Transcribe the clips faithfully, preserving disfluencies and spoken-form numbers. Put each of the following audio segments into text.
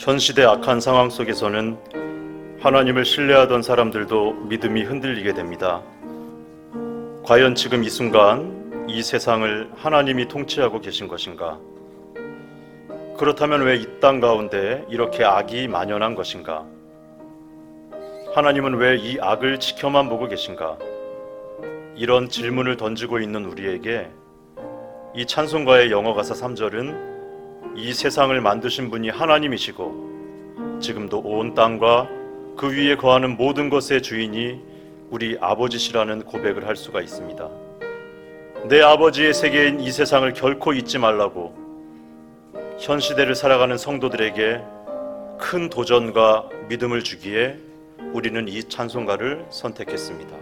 현 시대 악한 상황 속에서는 하나님을 신뢰하던 사람들도 믿음이 흔들리게 됩니다. 과연 지금 이 순간 이 세상을 하나님이 통치하고 계신 것인가? 그렇다면 왜 이 땅 가운데 이렇게 악이 만연한 것인가? 하나님은 왜 이 악을 지켜만 보고 계신가? 이런 질문을 던지고 있는 우리에게 이 찬송가의 영어가사 삼 절은 이 세상을 만드신 분이 하나님이시고 지금도 온 땅과 그 위에 거하는 모든 것의 주인이 우리 아버지시라는 고백을 할 수가 있습니다. 내 아버지의 세계인 이 세상을 결코 잊지 말라고 현 시대를 살아가는 성도들에게 큰 도전과 믿음을 주기에 우리는 이 찬송가를 선택했습니다.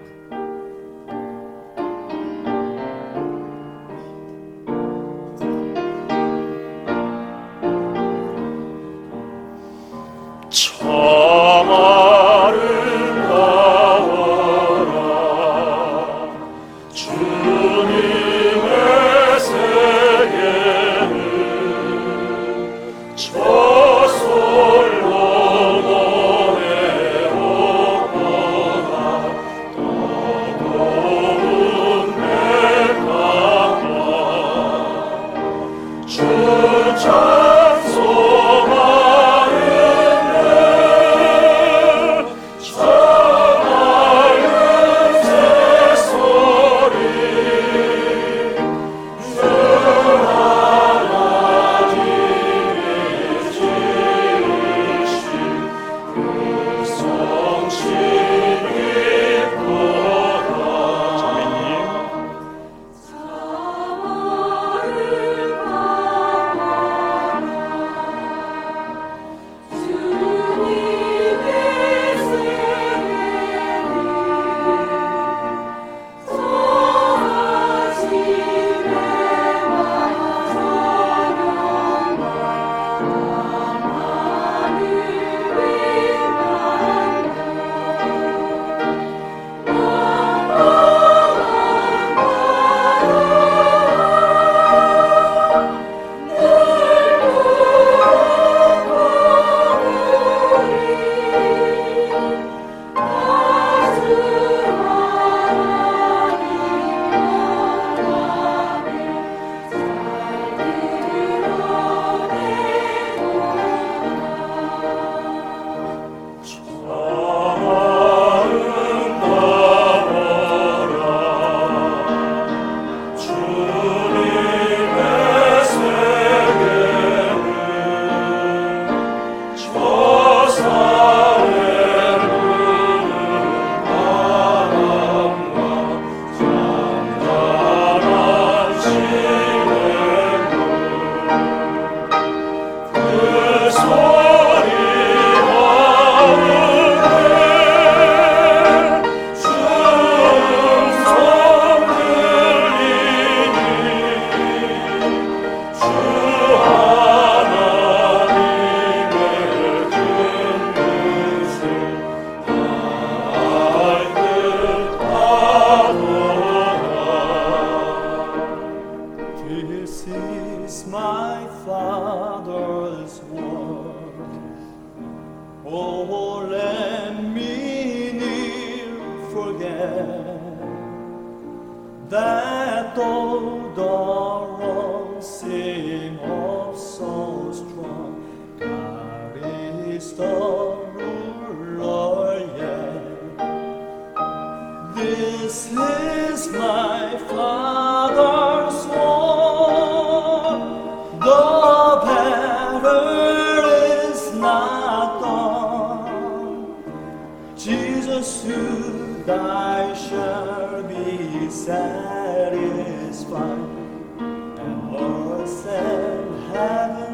Satisfied and earth and heaven